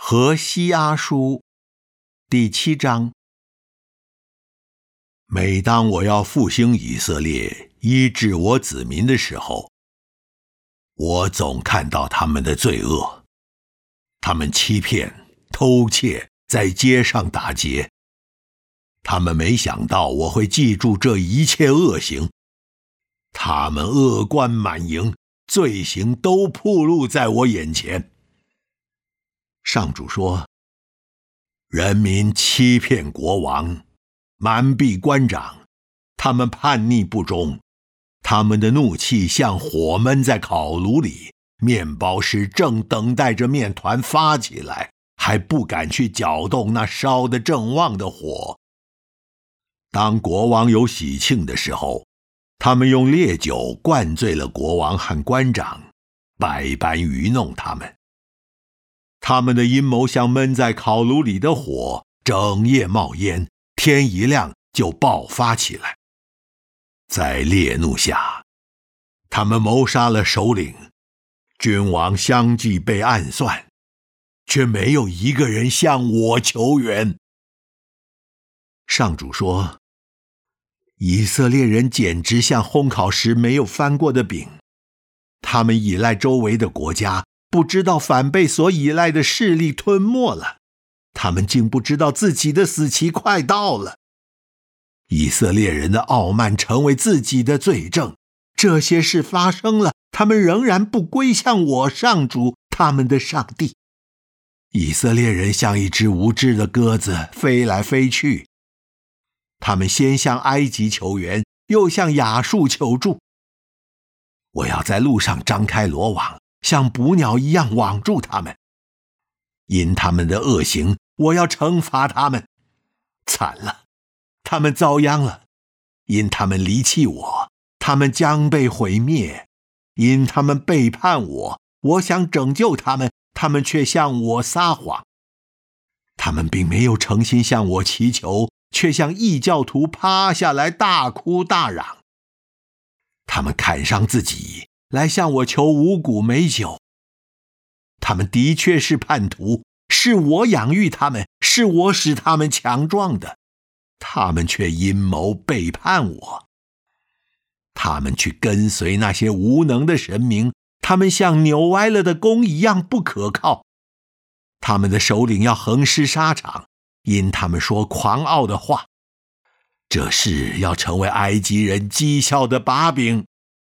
何西阿书第7章。每当我要复兴以色列，医治我子民的时候，我总看到他们的罪恶。他们欺骗、偷窃，在街上打劫。他们没想到我会记住这一切恶行。他们恶贯满盈，罪行都暴露在我眼前。上主说，人民欺骗国王，瞒蔽官长，他们叛逆不忠，他们的怒气像火闷在烤炉里，面包师正等待着面团发起来，还不敢去搅动那烧得正旺的火。当国王有喜庆的时候，他们用烈酒灌醉了国王和官长，百般愚弄他们。他们的阴谋像闷在烤炉里的火，整夜冒烟，天一亮就爆发起来。在烈怒下，他们谋杀了首领，君王相继被暗算，却没有一个人向我求援。上主说，以色列人简直像烘烤时没有翻过的饼，他们依赖周围的国家，不知道反被所依赖的势力吞没了，他们竟不知道自己的死期快到了。以色列人的傲慢成为自己的罪证，这些事发生了，他们仍然不归向我上主他们的上帝。以色列人像一只无知的鸽子飞来飞去，他们先向埃及求援，又向亚述求助。我要在路上张开罗网，像捕鸟一样网住他们。因他们的恶行，我要惩罚他们。惨了，他们遭殃了。因他们离弃我，他们将被毁灭。因他们背叛我，我想拯救他们，他们却向我撒谎。他们并没有诚心向我祈求，却向异教徒趴下来大哭大嚷。他们砍伤自己，来向我求五谷美酒。他们的确是叛徒，是我养育他们，是我使他们强壮的，他们却阴谋背叛我。他们去跟随那些无能的神明，他们像扭歪了的弓一样不可靠。他们的首领要横尸沙场，因他们说狂傲的话。这事要成为埃及人讥笑的把柄。